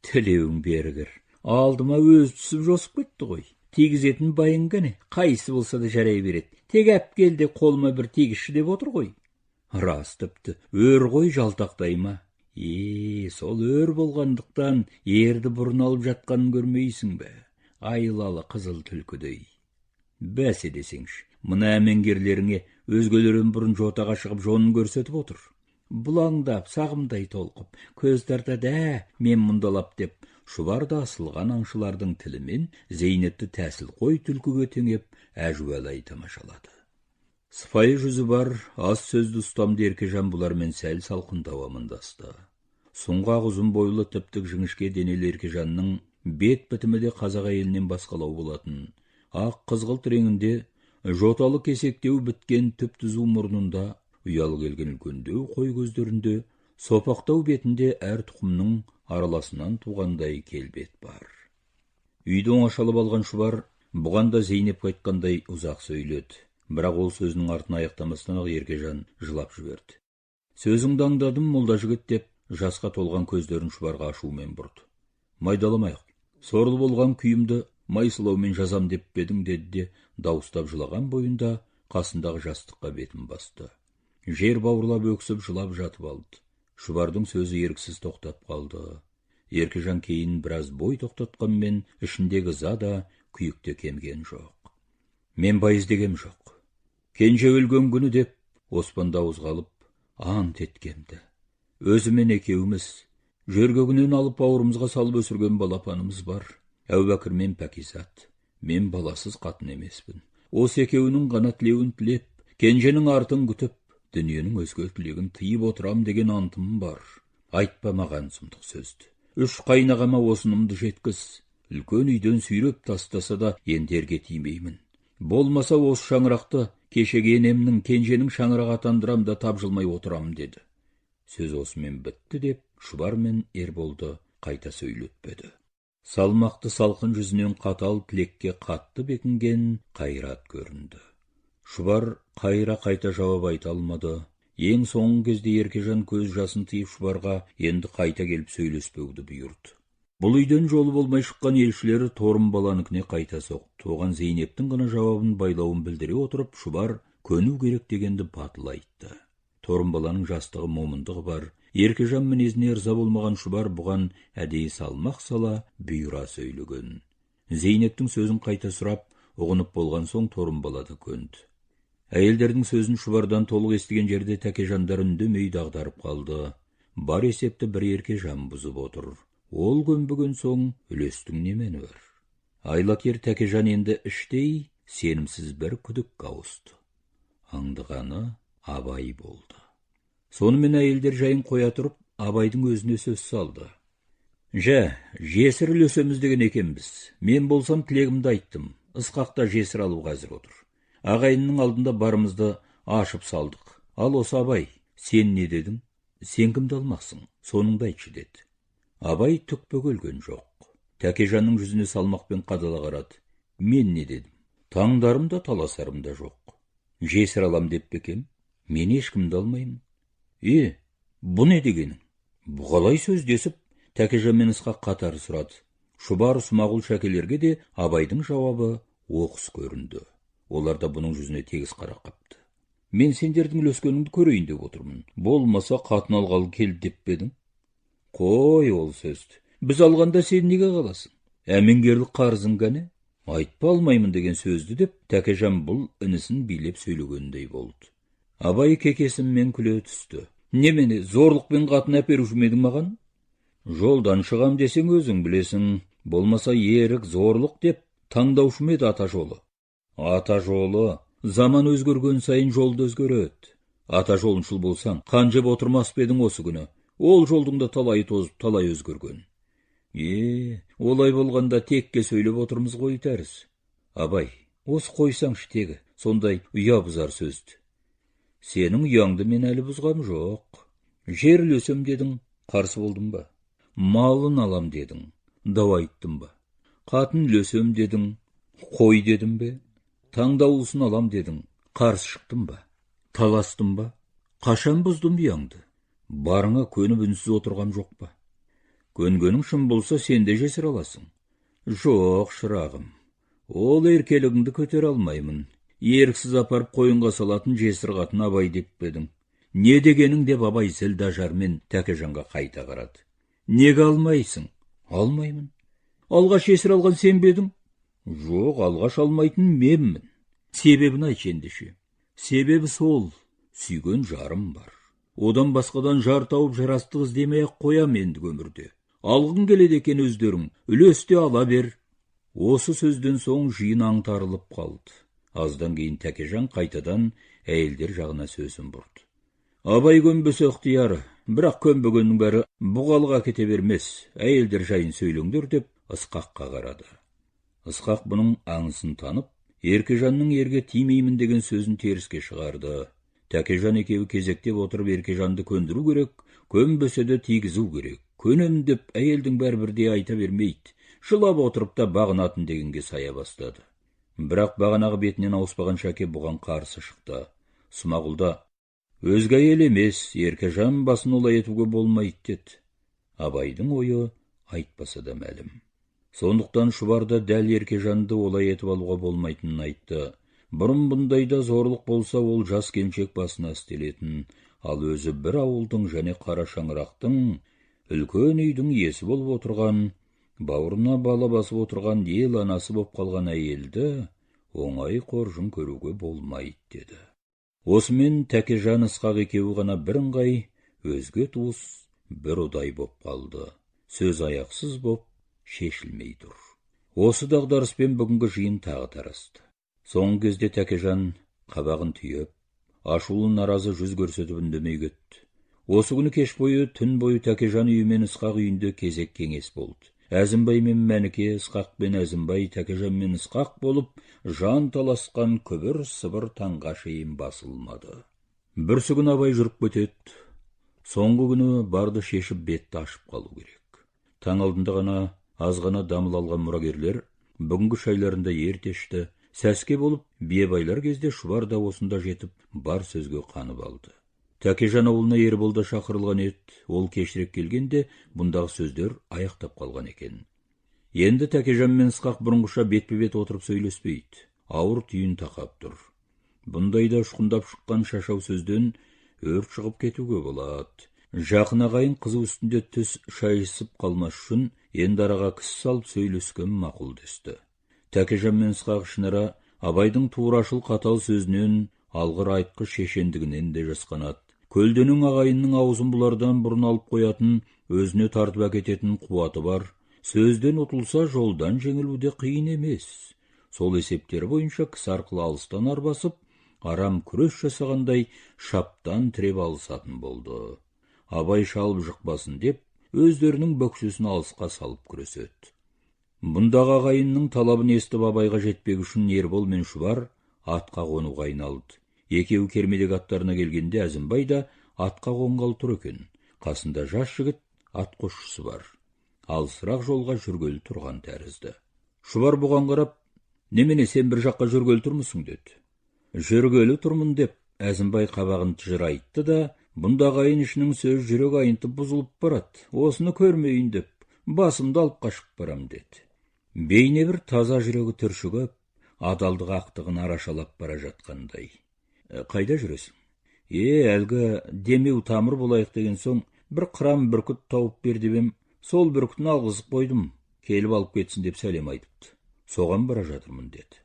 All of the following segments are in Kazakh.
Тілеуің бергір. Алдыма өз түсіп жосып кетті ғой. Тегізетін байың кәне, қайсы болса да жарай береді. Тек әпкел де қолыма бір тегізші деп отыр ғой. Рас тіпті, өр ғой жалтақтай ма? Сол өр болғандықтан ерді бұрын алып жатқанын көрмейсің бе? Айлалы қызыл түлкідей. Бәсе десеңші, мына әмеңгерлеріңе өзгелерін бұрын жотаға шығып жонын көрсетіп отыр. Бұлаңдап, сағымдай толқып, көз тартады, мен мұндалап деп, Шұбар да асылған аңшылардың тілімен Зейнепті тәсіл қой түлкіге теңеп, әжуалай тамашалады. Сыпайы жүзі бар, аз сөзді ұстамды Еркежан бұлармен сәл салқындау амандасты. Сұңғақ ұзын бойлы тіптік жіңішке денелі Еркежанның бет бітімі де қазақ әйелінен басқалау болатын. Ақ қызғылт реңінде, жоталы кесектеу біткен түп түзу мұрнында, ұялы келген үлкендеу қой көздерінде, сопақтау бетінде әр тұқымның араласынан туғандай келбет бар. Үйді оңашалып алған Шұбар бұған да Зейнеп қайтқандай ұзақ сөйледі. Бірақ ол сөзінің артын аяқтамастан ақ Еркежан жылап жіберді. Сөзіңді аңдадым, молда жігіт деп, жасқа толған көздерін Шұбарға ашумен бұрды. Майдаламайық, сорлы болған күйімді майсылаумен жазам деп бедің деді де, дауыстап жылаған бойында қасындағы жастыққа бетін басты. Жер бауырлап өксіп жылап жатып алды. Шұбардың сөзі еріксіз тоқтап қалды. Еркежан кейін біраз бой тоқтатқанмен ішіндегі ыза да күйікте кемген жоқ. Мен байыз дегем жоқ. Кенже өлген күні деп оспан дауыз қалып ант еткемді. Өзімен екеуміз жөргегінен алып бауырымызға салып өсірген балапанымыз бар. Әубәкір мен Пәкизат. Мен баласыз қатын емеспін. Осы екеуінің ғана тілеуін тілеп, кенженің артын күтіп, дүниенің өзге тілегін тыйып отырам деген антым бар. Айтпа маған сұмдық сөзді. Үш қайнағама осынымды жеткіз. Үлкен үйден сүйреп тастаса да ендерге тимеймін. Болмаса осы шаңырақты кешегі енемнің кенженің шаңырақ атандырам да тапжылмай отырам деді. Сөз осымен бітті деп Шұбар мен Ерболды қайта сөйлетпеді. Салмақты салқын жүзінен қатал тілекке қатты бекінген қайрат көрінді. Шұбар қайра қайта жауап айта алмады. Ең соңғы кезде Еркежан көз жасын тыйып Шұбарға енді қайта келіп сөйлеспеуді бұйырды. Бұл үйден жолы болмай шыққан елшілері торым баланыкіне қайта соқты. Оған Зейнептің ғана жауабын байлауын білдіре отырып, Шұбар көну керек дегенді батыл айтты. Торым баланың жастығы момындығы бар. Еркежан мінезіне ырза болмаған Шұбар бұған әдейі салмақ сала бұйыра сөйлеген. Зейнептің сөзін қайта сұрап, ұғынып болған соң торым балады көнді. Әйелдердің сөзін Шұбардан толық естіген жерде Тәкежандар үндемей дағдарып қалды. Бар есепті бір Еркежан бұзып отыр. Ол көнбеген соң үлестің немені бар. Айлакер Тәкежан енді іштей сенімсіз бір күдікке ауысты. Аңдығаны Абай болды. Сонымен әйелдер жайын қоя тұрып, Абайдың өзіне сөз салды. Жесір үлесеміз деген екенбіз. Мен болсам тілегімді айттым. Ысқақта жесір алу қазір отыр. Ағайынның алдында барымызды ашып салдық. Ал осы Абай, сен не дедің? Сен кімді алмақсың? Соныңды айтшы деді. Абай түк бөгелген жоқ. Тәкежанның жүзіне салмақпен қадала қарады. Мен не дедім? Таңдарым да таласарым да жоқ. Жесір алам деп бекем? Мен ешкімді алмаймын. Бұл не дегенің? Бұғалай сөз десіп, Тәкежан мен Ысқақ қатар сұрады. Шұбар, Смағұл шәкелерге де Абайдың жауабы оқыс көрінді. Олар да бұның жүзіне тегіс қарап қапты. Мен сендердің үлескеніңді көрейін деп отырмын. Болмаса қатын алғалы келді деп бедің? Қой ол сөзді. Біз алғанда сен неге қаласың? Әмеңгерлік қарызың қане? Айтпа алмаймын деген сөзді деп, Тәкежан бұл інісін билеп сөйлегендей болды. Абай кекесімен күле түсті. Немене, зорлықпен қатын әперуші ме едің маған? Жолдан шығам десең өзің білесің. Болмаса ерік, зорлық деп таңдаушы ме еді ата жолы? Ата жолы, заман өзгерген сайын жолды өзгереді. Ата жолыншыл болсаң, қан жеп отырмас па едің осы күні? Ол жолдың да талай тозып, талай өзгерген. Олай болғанда текке сөйлеп отырмыз ғой тәріз. Абай, осы қойсаңшы тегі, сондай ұя бұзар сөзді. Сенің ұяңды мен әлі бұзғам жоқ. Жер үлесем дедің, қарсы болдым ба? Малын алам дедің, дау айттым ба? Қатын үлесем дедің, қой дедім бе? Таңдаулысын алам дедің, қарсы шықтым ба? Таластым ба? Қашан бұздым ұяңды? Барыңа көніп үнсіз отырғам жоқ па? Көнгенің шын болса, сен де жесір аласың. Жоқ, шырағым, ол еркелігіңді көтер алмаймын. Еріксіз апарып қойынға салатын жесір қатын Абай деп бедің. Не дегенің деп Абай зілда жармен Тәкежанға қайта қарады. Неге алмайсың? Алмаймын. Алғаш жесір алған сен бедің? Жоқ, алғаш алмайтын менмін. Себебін айтшы ендеше. Себебі сол, сүйген жарым бар. Одан басқадан жар тауып жарастық іздемей-ақ қоям енді өмірде. Алғың келеді екен өздерің, үлесте ала бер. Осы сөзден соң жиын аңтарылып қалды. Аздан кейін Тәкежан қайтадан әйелдер жағына сөзін бұрды. Абай көнбесе ықтияры, бірақ көнбегеннің бәрі бұғалға кете бермес, әйелдер жайын сөйлеңдер деп Ысқаққа қарады. Ысқақ бұның аңысын танып, Еркежанның ерге тимеймін деген сөзін теріске шығарды. Тәкежан екеуі кезектеп отырып Еркежанды көндіру керек, көнбесе де тигізу керек. Көнем деп әйелдің бәрбірде айта бермейді. Жылап отырып та бағынатын дегенге сая бастады. Бірақ бағанағы бетінен ауыспаған Шәке бұған қарсы шықты. Смағұлда, өзге әйел емес, Еркежан басын олай етуге болмайды деді. Абайдың ойы айтпаса да мәлім. Сондықтан Шұбарда дәл Еркежанды олай етіп алуға болмайтынын айтты. Бұрын бұндайда зорлық болса, ол жас келіншек басына істелетін, ал өзі бір ауылдың және қара шаңырақтың, үлкен үйдің иесі болып отырған, бауырына бала басып отырған ел анасы болып қалған әйелді оңай қоржын көруге болмайды деді. Осымен Тәкежан Ысқақ екеуі ғана бірыңғай, өзге туыс бір ұдай боп қалды. Сөз аяқсыз боп шешілмей тұр. Осы дағдарыспен бүгінгі жиын тағы тарасты. Соңғы кезде Тәкежан қабағын түйіп, ашулы наразы жүз көрсетіп үндемей кетті. Осы күні кеш бойы, түн бойы Тәкежан үйі мен Ысқақ үйінде кезек кеңес болды. Әзімбай мен Мәніке, Ысқақ пен Әзімбай, Тәкежан мен Ысқақ болып, жан таласқан күбір сыбыр таңға шейін басылмады. Бүрсі күні Абай жүріп кетеді. Соңғы күні барды шешіп бетті ашып қалу керек. Таң алдында ғана аз ғана дамыл алған мұрагерлер бүгінгі шайларында ертешті, сәске болып, биебайлар кезде Шұбар да осында жетіп, бар сөзге қанып алды. Тәкежан ауылына Ербол да шақырылған еді. Ол кешірек келгенде бұндағы сөздер аяқтап қалған екен. Енді Тәкежан мен Ысқақ бұрынғыша бетпе-бет отырып сөйлеспейді. Ауыр түйін тақап тұр. Бұндайда ұшқындап шыққан шашау сөзден өрт шығып кетуге болады. Жақын ағайын қызу үстінде түс шайысып қалмас үшін енді араға кісі салып сөйлескен мақұл десті. Тәкежан мен Ысқақ ішінара Абайдың турашыл қатал сөзінен, алғыр айтқыш шешендігінен де жасқанады. Көлденің ағайынның аузын бұлардан бұрын алып қоятын, өзіне тартып әкететін қуаты бар. Сөзден ұтылса жолдан жеңілуде қиын емес. Сол есептері бойынша кісі арқылы алыстан арбасып, арам күрес жасағандай шаптан тіреп алысатын болды. Абай шалып жықпасын деп, өздерінің бөксесін алысқа салып күреседі. Бұндағы ағайынның талабын естіп Абайға жетпек үшін Ербол мен Шұбар атқа қонуға айналды. Екеуі кермедегі аттарына келгенде Әзімбай да атқа қонғалы тұр екен. Қасында жас жігіт ат қосшысы бар. Алысырақ жолға жүргелі тұрған тәрізді. Шұбар бұған қарап, немене сен бір жаққа жүргелі тұрмысың деді. Жүргелі тұрмын деп Әзімбай қабағын тыжырайтты да, бұнда ағайын ішінің сөз жүрек айынтып бұзылып барады. Осыны көрмейін деп, басымды алып қашып барам деді. Бейне бір таза жүрегі түршігіп, адалдық ақтығын арашалап бара жатқандай. Қайда жүресің? Әлгі демеу тамыр болайық деген соң, бір қырам бүркіт тауып бер дебем, сол бүркітін алғызып қойдым, келіп алып кетсін деп сәлем айтыпты. Соған бара жатырмын деді.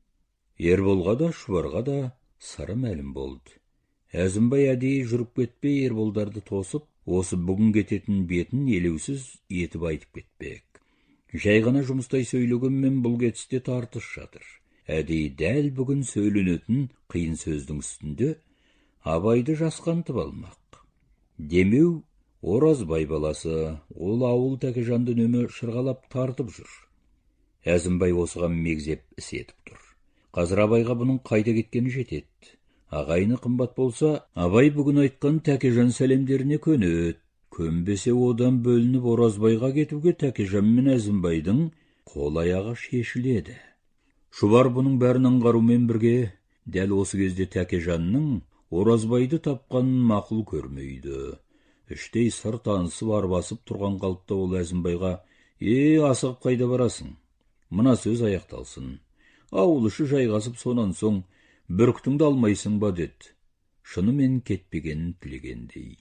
Ерболға да, Шұбарға да сыры мәлім болды. Әзімбай әдейі жүріп кетпей Ерболдарды тосып, осы бүгін кететін бетін елеусіз етіп айтып кетпек. Жай ғана жұмыстай сөйлегенмен бұл кетісте тартыс жатыр. Әдейі дәл бүгін сөйленетін қиын сөздің үстінде Абайды жасқантып алмақ. Демеу Оразбай баласы, ол ауыл Тәкежанды нөмі шырғалап тартып жүр. Әзімбай осыған мегзеп іс етіп тұр. Қазір Абайға бұның қайда кеткені жетеді. Ағайыны қымбат болса, Абай бүгін айтқан Тәкежан сәлемдеріне көнеді. Көнбесе одан бөлініп Оразбайға кетуге Тәкежан мен Әзімбайдың қол аяғы шешіледі. Шұбар бұның бәрін аңғарумен бірге, дәл осы кезде Тәкежанның Оразбайды тапқанын мақұл көрмейді. Іштей сыр танысып арбасып тұрған қалыпта ол Әзімбайға: асығып қайда барасың? Мына сөз аяқталсын. Ауыл іші жайғасып, сонан соң бүркітіңді алмайсың ба деді. Шынымен кетпегенін тілегендей.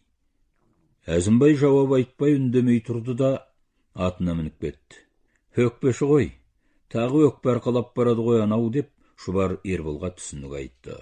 Әзімбай жауап айтпай үндемей тұрды да атына мініп кетті. Өкпеші ғой, тағы өкпе арқалап барады ғой анау деп, Шұбар Ерболға түсінік айтты.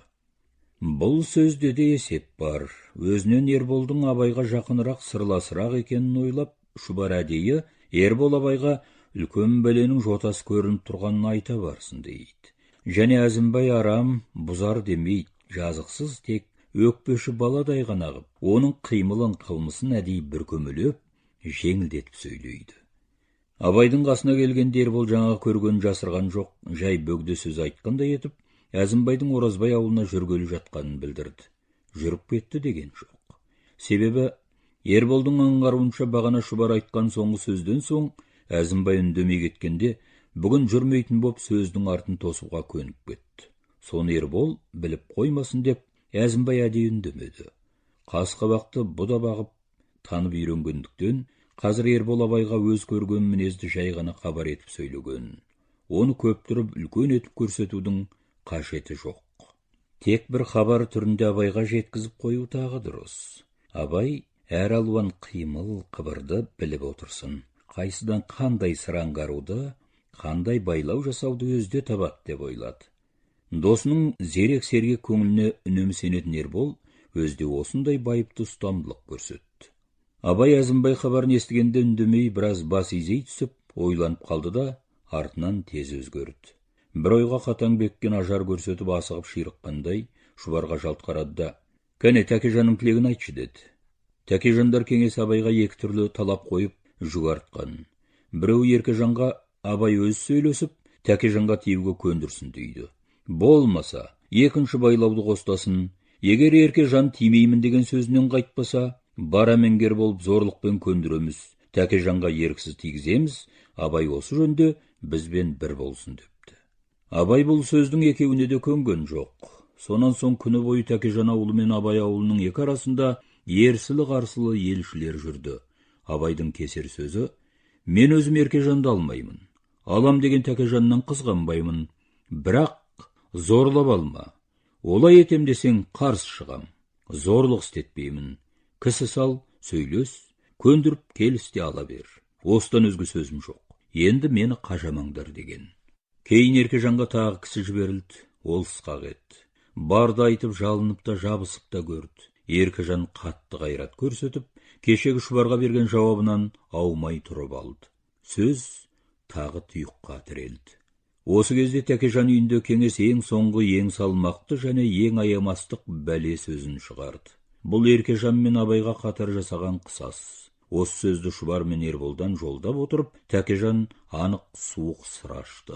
Бұл сөзде де есеп бар. Өзінен Ерболдың Абайға жақынырақ, сырласырақ екенін ойлап, Шұбар әдейі Ербол Абайға үлкен бәленің жотасы көрініп тұрғанын айта барсын дейді. Және Әзімбай арам бұзар демейді, жазықсыз тек өкпеші баладай ғана қып, оның қимылын қылмысын әдейі бір көмілеп, жеңілдетіп сөйлейді. Абайдың қасына келгенде Ербол жаңа көрген жасырған жоқ, жай бөгде сөз айтқандай етіп, Әзімбайдың Оразбай ауылына жүргелі жатқанын білдірді. Жүріп кетті деген жоқ. Себебі Ерболдың аңғаруынша бағана Шұбар айтқан соңғы сөзден соң Әзімбай үндемей кеткенде, бүгін жүрмейтін боп сөздің артын тосуға көніп кетті. Соны Ербол біліп қоймасын деп, Әзімбай әдейі үндемеді. Қас-қабақты бұда бағып танып үйренгендіктен, қазір Ербол Абайға өз көрген мінезді жай ғана хабар етіп сөйлеген. Оны көптіріп үлкен етіп көрсетудің қажеті жоқ. Тек бір хабар түрінде Абайға жеткізіп қою тағы дұрыс. Абай әр алуан қимыл, қыбырды біліп отырсын. Қайсыдан қандай сыр аңғаруды, қандай байлау жасауды өзде табады деп ойлады. Досының зерек сергек көңіліне үнемі сенетін Ербол өзде осындай байыпты ұстамдылық көрсетті. Абай Әзімбай хабарын естігенде үндемей біраз бас изей түсіп, ойланып қалды да, артынан тез өзгерді. Бір ойға қатаң беккен ажар көрсетіп асығып ширыққандай, Шұбарға жалт қарады да: «Кәне, Тәкежанның тілегін айтшы» деді. Тәкежандар кеңесі Абайға екі түрлі талап қойып жүк артқан. Біреуі Еркежанға Абай өз сөйлесіп, Тәкежанға тиюге көндірсін дейді. Болмаса, екінші байлауды қостасын. Егер Еркежан тимеймін деген сөзінен қайтпаса, бар әмеңгер болып зорлықпен көндіреміз, Тәкежанға еріксіз тигіземіз, Абай осы жөнде бізбен бір болсын депті. Абай бұл сөздің екеуіне де көнген жоқ. Сонан соң күні бойы Тәкежан аулы мен Абай аулының екі арасында ерсілі-қарсылы елшілер жүрді. Абайдың кесер сөзі: «Мен өзім Еркежанды алмаймын. Алам деген Тәкежаннан қызғанбаймын. Бірақ зорлап алма. Олай етем десең қарсы шығам. Зорлық істетпеймін. Кісі сал, сөйлес, көндіріп келісте ала бер. Осыдан өзге сөзім жоқ. Енді мені қажамаңдар» деген. Кейін Еркежанға тағы кісі жіберілді. Ол сықақ етті. Барды айтып, жалынып та, жабысып та көрді. Еркежан қатты қайрат көрсетіп, кешегі Шұбарға берген жауабынан аумай тұрып алды. Сөз тағы тұйыққа тірелді. Осы кезде Тәкежан үйінде кеңес ең соңғы, ең салмақты және ең аямастық бәле сөзін шығарды. Бұл Еркежан мен Абайға қатар жасаған қысас. Осы сөзді Шұбар мен Ерболдан жолдап отырып, Тәкежан анық суық сыр ашты.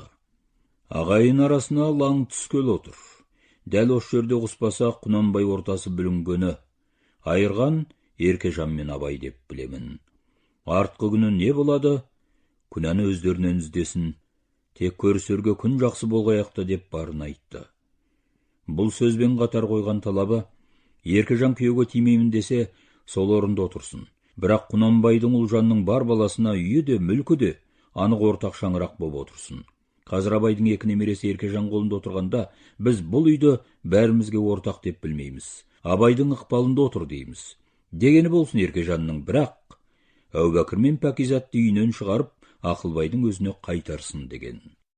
Ағайын арасына лаң түскел отыр. Дәл осы жерде құспаса Құнанбай ортасы бүлінгені. Айырған Еркежан мен Абай деп білемін. Артқы күні не болады? Күнәні өздерінен іздесін. Тек көрісерге күн жақсы болғаяқты деп барын айтты. Бұл сөзбен қатар қойған талабы: Еркежан күйеуге тимеймін десе, сол орында отырсын. Бірақ Құнанбайдың Ұлжанның бар баласына үйі де, мүлкі де анық ортақ шаңырақ боп отырсын. Қазір Абайдың екі немересі Еркежан қолында отырғанда, біз бұл үйді бәрімізге ортақ деп білмейміз. Абайдың ықпалында отыр дейміз. Дегені болсын Еркежанның, бірақ Әубәкір мен Пәкизатты үйінен шығарып, Ақылбайдың өзіне қайтарсын деген.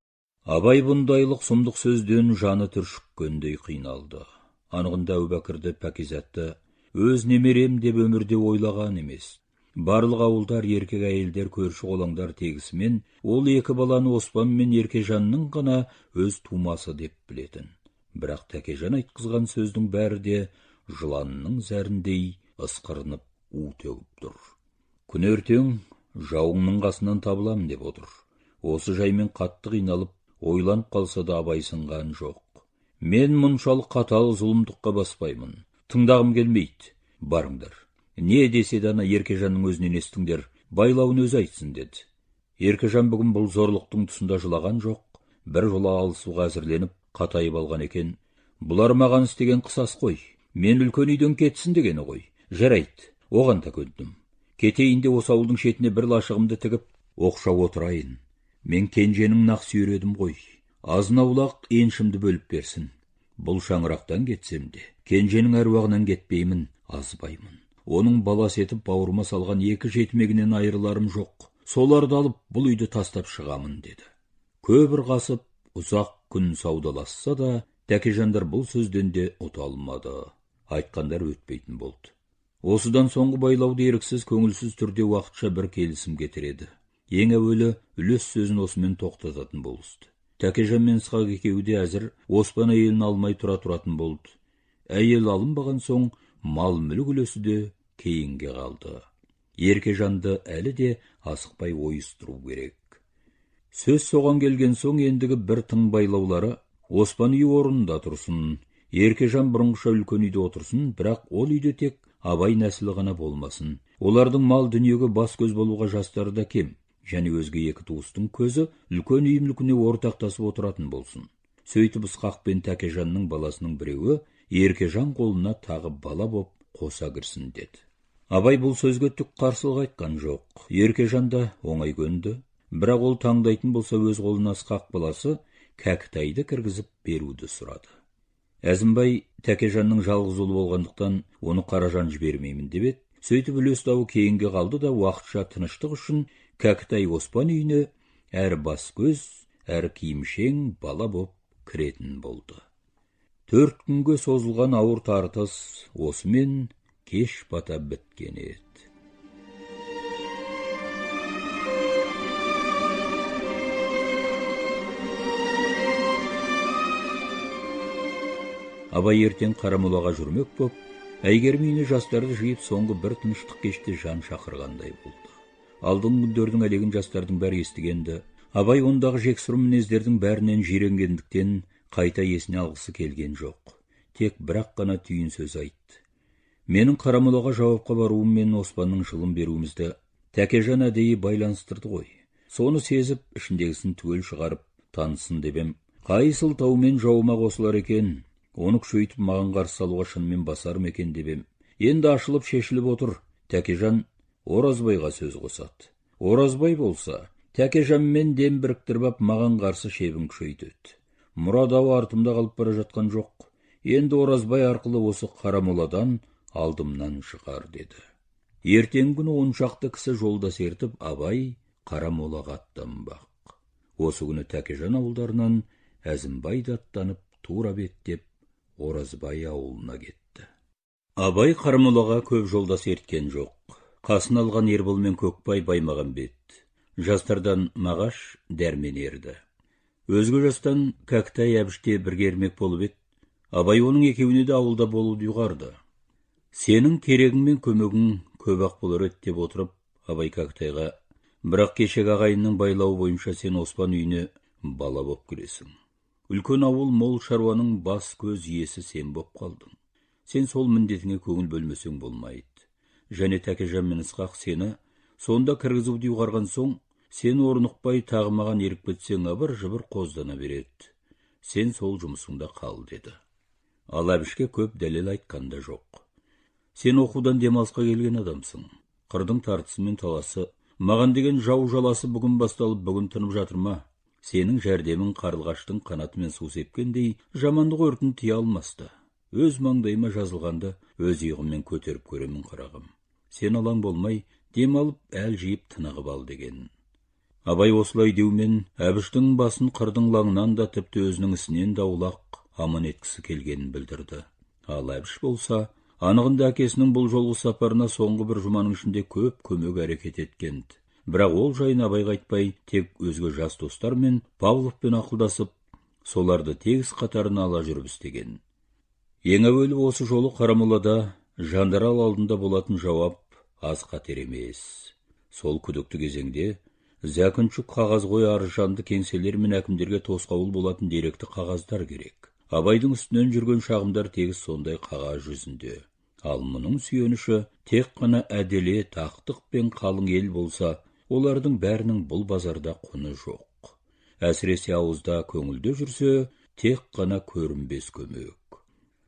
Абай бұндайлық сұмдық сөзден жаны түршіккендей қиналды. Анығында Әубәкірді, Пәкизатты өз немерем деп өмірде ойлаған емес. Барлық ауылдар, еркек әйелдер, көрші қолаңдар тегісімен ол екі баланы Оспан мен Еркежанның ғана өз тумасы деп білетін. Бірақ Тәкежан айтқызған сөздің бәрі де жыланның зәріндей ысқырынып у төгіп тұр. Күн ертең жауыңның қасынан табылам деп отыр. Осы жаймен қатты қиналып, ойланып қалса да Абай сынған жоқ. Мен мұншалық қатал зұлымдыққа баспаймын. Тыңдағым келмейді. Барыңдар. Не десе дана Еркежанның өзінен естіңдер, байлауын өзі айтсын деді. Еркежан бүгін бұл зорлықтың тұсында жылаған жоқ. Бір жола алысуға әзірленіп, қатайып алған екен. Бұлар маған істеген қысас қой. Мен үлкен үйден кетсін дегені ғой. Жарайды. Оған да көндім. Кетейін де осы ауылдың шетіне бір лашығымды тігіп, оқшау отырайын. Мен кенженің нақ сүйредім ғой. Азын-аулақ еншімді бөліп берсін. Бұл шаңырақтан кетсем де, кенженің әруағынан кетпеймін, азбаймын. Оның балас етіп бауырыма салған 2 жетімегінен айырыларым жоқ. Соларды алып бұл үйді тастап шығамын, деді. Көбір қасып, ұзақ күн саудаласса да, Тәкежандар бұл сөзден де ұта алмады. Айтқандар өтпейтін болды. Осыдан соңғы байлауды еріксіз, көңілсіз түрде уақытша бір келісім кетіреді. Ең әуелі үлес сөзін осымен тоқтататын болысты. Тәкежан мен Ысқақ екеуі де әзір Оспан әйелін алмай тұратын болды. Әйел алынбаған соң мал мүлік үлесі де кейінге қалды. Еркежанды әлі де асықпай ойыстыру керек. Сөз соған келген соң ендігі бір тың байлаулары: Оспан үй орнында тұрсын, Еркежан бұрынғыша үлкен үйде отырсын, бірақ ол үйде тек Абай нәсілі ғана болмасын. Олардың мал дүниеге бас көз болуға жастары да кем, және өзге 2 туыстың көзі үлкен үй мүлкіне ортақтасып отыратын болсын. Сөйтіп Ысқақ пен Тәкежанның баласының біреуі Еркежан қолына тағы бала боп қоса кірсін деді. Абай бұл сөзге түк қарсылық айтқан жоқ. Еркежан да оңай көнді. Бірақ ол таңдайтын болса өз қолына Ысқақ баласы Кәкітайды кіргізіп беруді сұрады. Әзімбай Тәкежанның жалғыз ұлы болғандықтан оны Қаражан жібермеймін деп еді. Сөйтіп үлес дауы кейінге қалды да уақытша тыныштық үшін Кәкітай Оспан үйіне әр бас көз, әр киімшең бала боп кіретін болды. 4 күнге созылған ауыр тартыс осымен кеш бата біткен еді. Абай ертең Қарамолаға жүрмек боп, Әйгерім үйіне жастарды жиып соңғы бір тыныштық кеште жан шақырғандай болды. Алдыңғы күндердің әлегін жастардың бәрі естігенді. Абай ондағы жексұрын мінездердің бәрінен жиренгендіктен қайта есіне алғысы келген жоқ. Тек бірақ қана түйін сөз айтты. Менің Қарамолаға жауапқа баруым мен Оспанның жылын беруімізді Тәкежан әдейі байланыстырды ғой. Соны сезіп, ішіндегісін түгел шығарып танысын дебем. Қай сылтаумен жауыма қосылар екен, оны күшейтіп маған қарсы салуға шынымен басарым екен дебем. Енді ашылып шешіліп отыр. Тәкежан Оразбайға сөз қосады. Оразбай болса, Тәкежанмен дем біріктіріп маған қарсы шебін күшейтеді. Мұрадауы артымда қалып бара жатқан жоқ. Енді Оразбай арқылы осы Қарамоладан алдымнан шығар, деді. Ертеңгі күні 10 шақты кісі жолдас ертіп Абай Қарамолаға аттанбақ. Осы күні Тәкежан ауылдарынан Әзімбай да аттанып тура беттеп Оразбай ауылына кетті. Абай Қарамолаға көп жолдас ерткен жоқ. Қасын алған Ербол мен Көкбай Баймағамбет. Жастардан Мағаш, Дәрмен ерді. Өзге жастан Кәкітай Әбіште бірге ермек болып еді. Абай оның екеуіне де ауылда болуды ұйғарды. Сенің керегің мен көмегің көп-ақ болар еді деп отырып, Абай Кәкітайға: бірақ кешегі ағайынның байлауы бойынша сен Оспан үйіне бала боп кіресің. Үлкен ауыл мол шаруаның бас көз иесі сен боп қалдың. Сен сол міндетіңе көңіл бөлмесең болмайды. Және Тәкежан мен Ысқақ сені сонда кіргізуді ұйғарған соң, сен орнықпай тағымаған ерік бітсең абыр-жыбыр қоздана береді. Сен сол жұмысыңда қал, деді. Ал Әбішке көп дәлел айтқан да жоқ. Сен оқудан демалысқа келген адамсың. Қырдың тартысы мен таласы, маған деген жау жаласы бүгін басталып, бүгін тынып жатыр ма? Сенің жәрдемің қарлығаштың қанатымен су сепкендей жамандық өртін тия алмасты. Өз маңдайыма жазылғанды өз иығыммен көтеріп көремін, қарағым. Сен алаң болмай, демалып, әл жиып тынығып ал, деген. Абай осылай деумен Әбіштің басын қырдың лаңынан да тіпті өзінің ісінен даулақ аман еткісі келгенін білдірді. Ал Әбіш болса, анығында әкесінің бұл жолғы сапарына соңғы бір жұманың ішінде көп көмек әрекет еткенді. Бірақ ол жайын Абайға айтпай, тек өзге жас достармен Павловпен ақылдасып, соларды тегіс қатарына ала жүріп істеген. Ең әуелі осы жолы Қарамолада жандарал алдында болатын жауап аз қатер емес. Сол күдікті кезеңде зәкүншік қағаз ғой арыз-жанды кеңселер мен әкімдерге тосқауыл болатын деректі қағаздар керек. Абайдың үстінен жүрген шағымдар тегіс сондай қағаз жүзінде. Ал мұның сүйеніші тек қана әделет, ақтық пен қалың ел болса, олардың бәрінің бұл базарда құны жоқ. Әсіресе ауызда көңілде жүрсе, тек қана көрінбес көмек.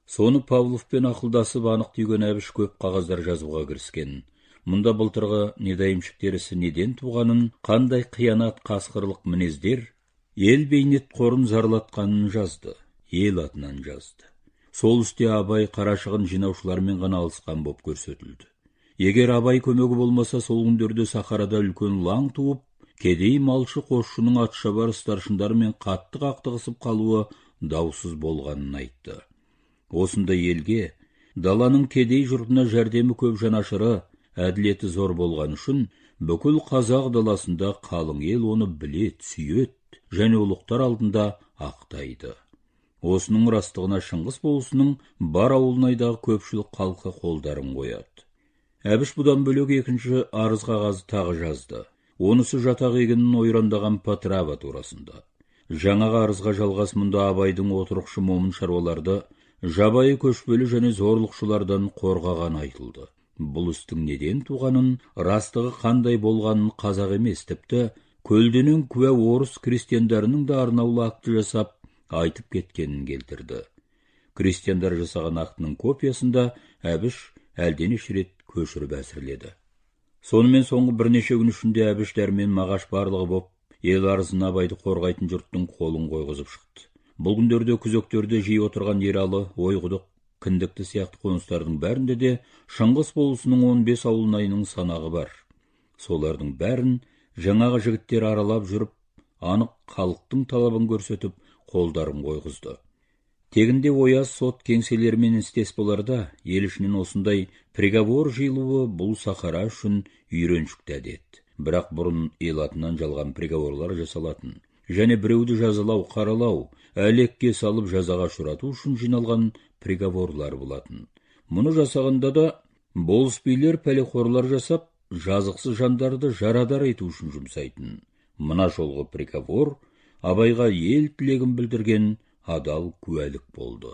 Соны Павловпен ақылдасып анық түйген әбіш көп қағаздар жазуға кіріскен. Мұнда былтырғы недайымшықтер ісі неден туғанын, қандай қиянат қасқырлық мінездер ел бейнет қорын зарлатқанын жазды, ел атынан жазды. Сол үсте Абай қарашығын жинаушылармен ғана алысқан боп көрсетілді. Егер Абай көмегі болмаса, сол күндерде Сахарада үлкен лаң туып, кедей малшы қосшының атшабар старшындарымен қатты қақтығысып қалуы даусыз болғанын айтты. Осында елге, даланың кедей жұртына жәрдемі көп жанашыры, әділеті зор болған үшін, бүкіл қазақ даласында қалың ел оны білет, сүйет, және ұлықтар алдында ақтайды. Осының растығына Шыңғыс болысының бар ауылнайдағы көпшілік халқы қолдарын қояды. Әбіш бұдан бөлек екінші арыз қағазы тағы жазды. Онысы жатақ егінін ойрандаған Патрава турасында. Жаңағы арызға жалғас мұнда Абайдың отырықшы момын шаруаларды жабайы көшпелі және зорлықшылардан қорғаған айтылды. Бұл істің неден туғанын, растығы қандай болғанын қазақ емес, тіпті көлденең куә орыс крестьяндарының да арнаулы акты жасап айтып кеткенін келтірді. Крестьяндар жасаған актының копиясында Әбіш әлденеше рет көшіріп әзірледі. Сонымен соңғы бірнеше күн ішінде Әбіш, Дәрмен, Мағаш барлығы боп, ел арызына Абайды қорғайтын жұрттың қолын қойғызып шықты. Бұл күндерде күзектерде жиі отырған Ералы, Ойқұдық, Кіндікті сияқты қоныстардың бәрінде де Шыңғыс болысының 15 ауылнайының санағы бар. Солардың бәрін жаңағы жігіттер аралап жүріп, анық халықтың талабын көрсетіп, қолдарын қойғызды. Тегінде Ояз сот кеңселерімен істес боларда, ел ішінен осындай приговор жиылуы бұл Сахара үшін үйреншікті әдет. Бірақ бұрын ел атынан жалған приговорлар жасалатын, және біреуді жазалау, қаралау, әлекке салып жазаға ұшырату үшін жиналған приговорлар болатын. Мұны жасағанда да болыс-билер пәлеқорлар жасап, жазықсыз жандарды жарадар ету үшін жұмсайтын. Мына жолғы приговор Абайға ел тілегін білдірген адал куәлік болды.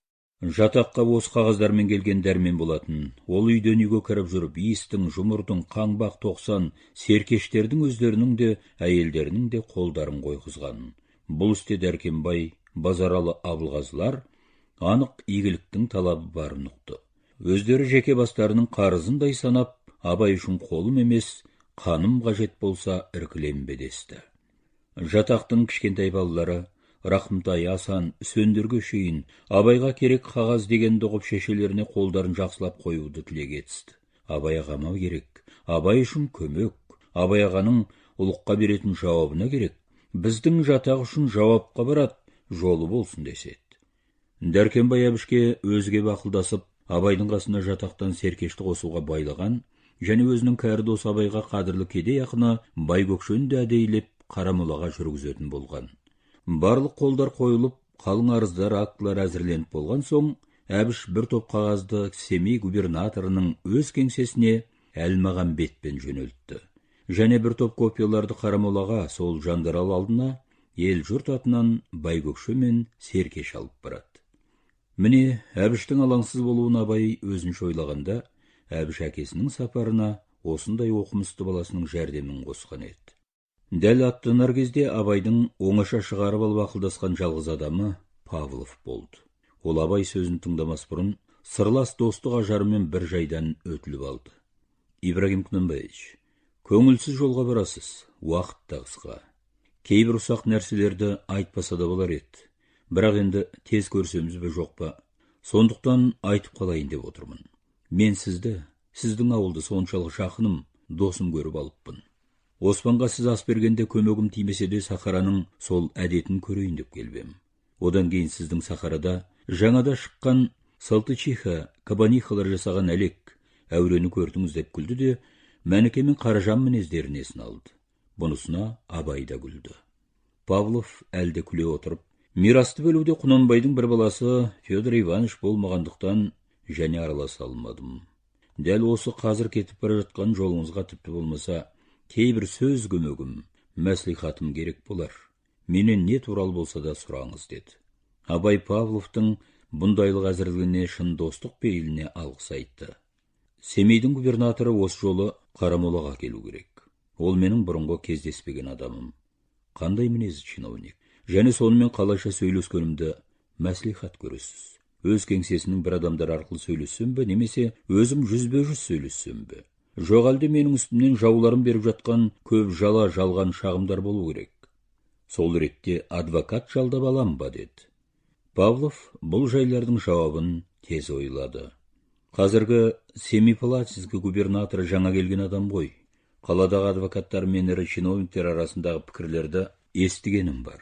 Жатаққа осы қағаздармен келген Дәрмен болатын. Ол үйден үйге кіріп жүріп, иістің, жұмырдың, қаңбақ, тоқсан, серкештердің өздерінің де, әйелдерінің де қолдарын қойғызған. Бұл істе Дәркембай, Базаралы, Абылғазылар анық игіліктің талабы барын ұқты. Өздері жеке бастарының қарызындай санап, Абай үшін қолым емес, қаным қажет болса іркіленбе десті. Жатақтың кішкентай балалары Рахымтай, Асан, Сөндірге шейін Абайға керек қағаз дегенді ұғып шешелеріне қолдарын жақсылап қоюды тілек етісті. Абай ағама керек, Абай үшін көмек, Абай ағаның ұлыққа беретін жауабына керек, біздің жатақ үшін жауапқа барады, жолы болсын деседі. Дәркембай Әбішке өзге бақылдасып, Абайдың қасына жатақтан серкешті қосуға байлаған, және өзінің кәрі досы Абайға қадірлі кедей ақыны Байгөкшенді әдейлеп Қарамолаға жүргізетін болған. Барлық қолдар қойылып, қалың арыздар, актылар әзірленіп болған соң, Әбіш бір топ қағазды Семей губернаторының өз кеңсесіне Әлмағамбетпен жөнелтті. Және бір топ копияларды Қарамолаға, сол Жандарал алдына, ел жұрт атынан Байгөкше мен серкеш алып барады. Міне, Әбіштің алаңсыз болуын Абай өзінше ойлағанда, Әбіш әкесінің сапарына осындай оқымысты баласының жәрдемін қосқан еді. Дәл аттанар кезде Абайдың оңаша шығарып алып ақылдасқан жалғыз адамы Павлов болды. Ол Абай сөзін тыңдамас бұрын сырлас достық ажарымен бір жайдан өтіліп алды. Ибрагим Құнанбаевич, көңілсіз жолға барасыз, уақыт та қысқа. Кейбір ұсақ нәрселерді айтпаса да болар еді. Бірақ енді тез көрсеміз бе жоқ па? Сондықтан айтып қалайын деп отырмын. Мен сізді, сіздің ауылды соншалық жақыным, досым көріп алыппын. Оспанға сіз ас бергенде көмегім тимесе де Сахараның сол әдетін көрейін деп келбем. Одан кейін сіздің Сахарада жаңада шыққан Салтычиха, Кабанихалар жасаған әлек, әурені көрдіңіз деп күлді де, Мәніке мен Қаражан мінездерін есін алды. Бұнысына Абай да күлді. Павлов әлде күле отырып, мирасты бөлуде Құнанбайдың бір баласы Федор Иванович болмағандықтан және араласа алмадым. Дәл осы қазір кетіп бара жатқан жолыңызға тіпті болмаса, кейбір сөз көмегім, мәслихатым керек болар. Менен не туралы болса да сұраңыз деді. Абай Павловтың бұндайлық әзірлігіне шын достық пейіліне алғыс айтты. Семейдің губернаторы осы жолы Қарамолаға келу керек. Ол менің бұрынғы кездеспеген адамым. Қандай мінезі чиновник, және сонымен қалайша сөйлескенімді мәслихат көресіз. Өз кеңсесінің бір адамдар арқылы сөйлессем бе, немесе өзім жүзбе-жүз сөйлессем бе? Жоқ әлде менің үстімнен жауларым беріп жатқан көп жалған шағымдар болу керек. Сол ретте адвокат жалдап алам ба, деді. Павлов бұл жайлардың жауабын тез ойлады. Қазіргі Семипалатинск губернаторы жаңа келген адам ғой. Қаладағы адвокаттар мен ірі чиновниктер арасындағы пікірлерді естігенім бар.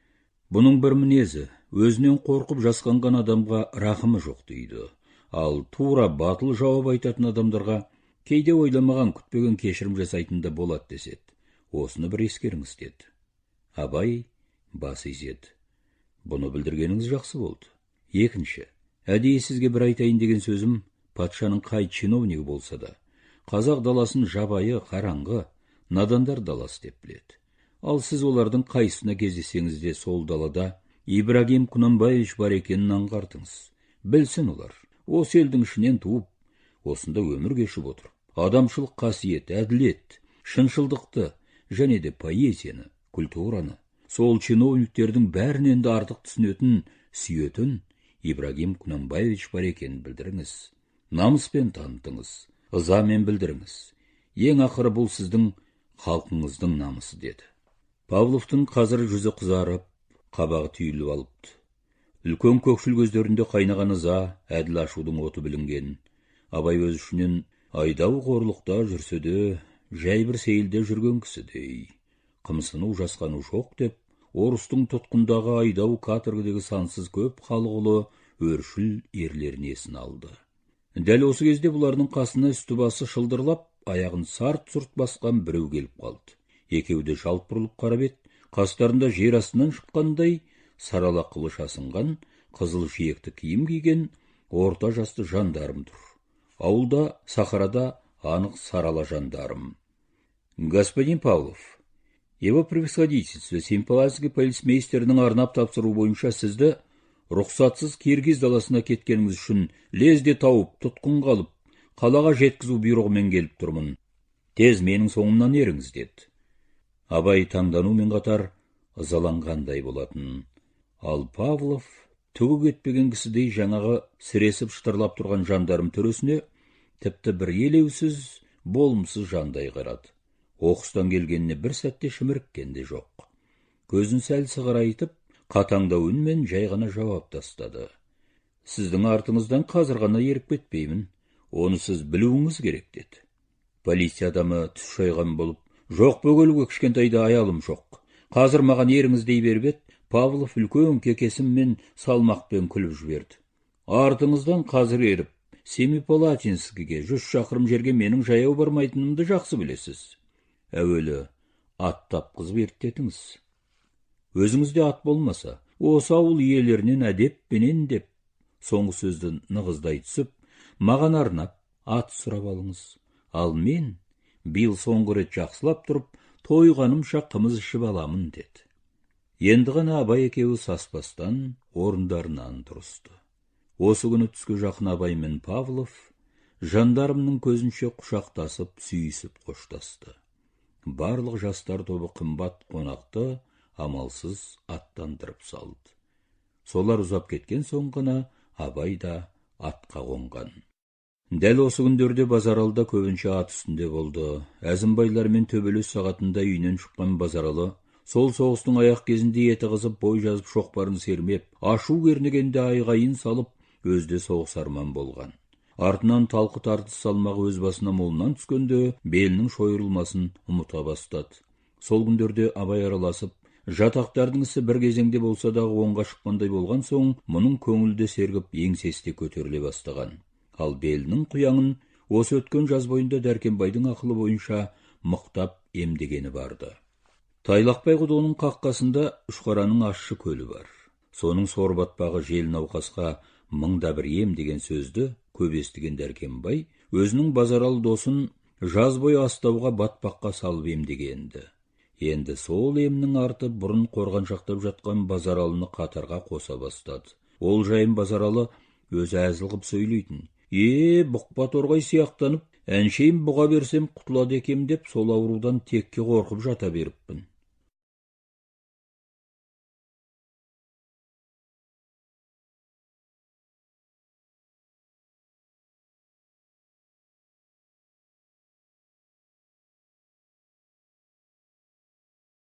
Бұның бір мінезі, өзінен қорқып жасқанған адамға рахымы жоқ дейді. Ал тура батыл жауап айтатын адамдарға кейде ойламаған күтпеген кешірім жасайтында болады деседі. Осыны бір ескеріңіз, деді. Абай бас изеді. Бұны білдіргеніңіз жақсы болды. Екінші, әдейі сізге бір айтайын деген сөзім, патшаның қай чиновнигі болса да, қазақ даласын жабайы, қараңғы, надандар даласы деп біледі. Ал сіз олардың қайсына кездесеңіз де сол далада Ибрагим Кунанбаевич бар екенін аңғартыңыз. Білсін олар, осы елдің ішінен туып, осында өмір кешіп отыр. Адамшылық қасиет, әділет, шыншылдықты және де поэзияны, культураны, сол чиновниктердің бәрінен де артық түсінетін, сүйетін Ибрагим Кунанбаевич бар екенін білдіріңіз. Намыспен танытыңыз, ызамен білдіріңіз. Ең ақыры бұл сіздің халқыңыздың намысы, деді. Павловтың қазір жүзі қызарып, қабағы түйіліп алыпты. Үлкен көкшіл көздерінде қайнаған ыза, әділ ашудың оты білінген. Абай өз ішінен айдау қорлықта жүрсе де, жай бір сейілде жүрген кісідей. Қымсыну жасқану жоқ деп, орыстың тұтқындағы айдау каторгідегі сансыз көп халықлы өршіл ерлерін есін алды. Дәл осы кезде бұлардың қасына үсті басы шылдырлап, аяғын сарт-сұрт басқан біреу келіп қалды. Екеуі де жалт бұрылып қарап еді, қастарында жер астынан шыққандай сарала қылыш асынған, қызыл жиекті киім киген орта жасты жандарм тұр. Ауылда, сахарада анық сарала жандарм. Господин Павлов, его превосходительство Семипалатинск полицмейстерінің арнап тапсыру бойынша сізді рұқсатсыз Киргиз даласына кеткеніңіз үшін лезде тауып, тұтқын қалып, қалаға жеткізу бұйрығымен келіп тұрмын. Тез менің соңымнан еріңіз, деді. Абай таңданумен қатар ызаланғандай болатын. Ал Павлов түгі кетпеген кісідей жаңағы сіресіп шытырлап тұрған жандарм төресіне тіпті бір елеусіз, болымсыз жандай қарады. Оқыстан келгеніне бір сәтте шіміріккен де жоқ. Көзін сәл сығырайтып, қатаңдау үнмен жай ғана жауап тастады. Сіздің артыңыздан қазір ғана еріп кетпеймін. Оны сіз білуіңіз керек, деді. Полиция адамы түс шайған болып, жоқ бөгелуге кішкентайда аялым жоқ. Қазір маған еріңіз дей беріп еді, Павлов үлкен кекесіммен салмақпен күліп жіберді. Артыңыздан қазір еріп, Семипалатинскіге 100 шақырым жерге менің жаяу бармайтынымды жақсы білесіз. Әуелі ат тапқызып ерттетіңіз. Өзіңізде ат болмаса, осы ауыл иелерінен әдеппенен деп, соңғы сөзді нығыздай түсіп, маған арнап ат сұрап алыңыз. Ал мен биыл соңғы рет жақсылап тұрып, тойғанымша қымыз ішіп аламын, деді. Енді ғана Абай екеуі саспастан орындарынан тұрысты. Осы күні түске жақын Абай мен Павлов жандармның көзінше құшақтасып, сүйісіп қоштасты. Барлық жастар тобы қымбат қонақты амалсыз аттандырып салды. Солар ұзап кеткен соң ғана Абай да атқа қонған. Дәл осы күндерде Базаралда көбінше ат үстінде болды. Әзімбайлар мен төбелес сағатында үйінен шыққан Базаралы сол соғыстың аяқ кезінде еті қызып, бой жазып, шоқпарын сермеп, ашу кернегенде айғайын салып, өзде соғыс арман болған. Артынан талқы тартыс салмағы өз басына молынан түскенде, белінің шойырылмасын ұмыта бастады. Сол күндерде Абай араласып, жатақтардың ісі бір кезеңде болса дағы оңға шыққандай болған соң, мұның көңілде сергіп, еңсесте көтеріле бастаған. Ал белінің құяңын осы өткен жаз бойында Дәркембайдың ақылы бойынша мықтап емдегені барды. Тайлақбай құдығының қаққасында Үшқараның ащы көлі бар. Соның сор батпағы жел науқасқа мыңда бір ем деген сөзді көп естіген Дәркембай өзінің Базаралы досын жаз бойы астауға батпаққа салып емдегенді. Енді сол емнің арты бұрын қорған жақтап жатқан Базаралыны қатарға қоса бастады. Ол жайын Базаралы өзі әзіл қып сөйлейтін. Бұқпа торғай сияқтанып, әншейін бұға берсем құтылады екем деп, сол аурудан текке қорқып жата беріппін.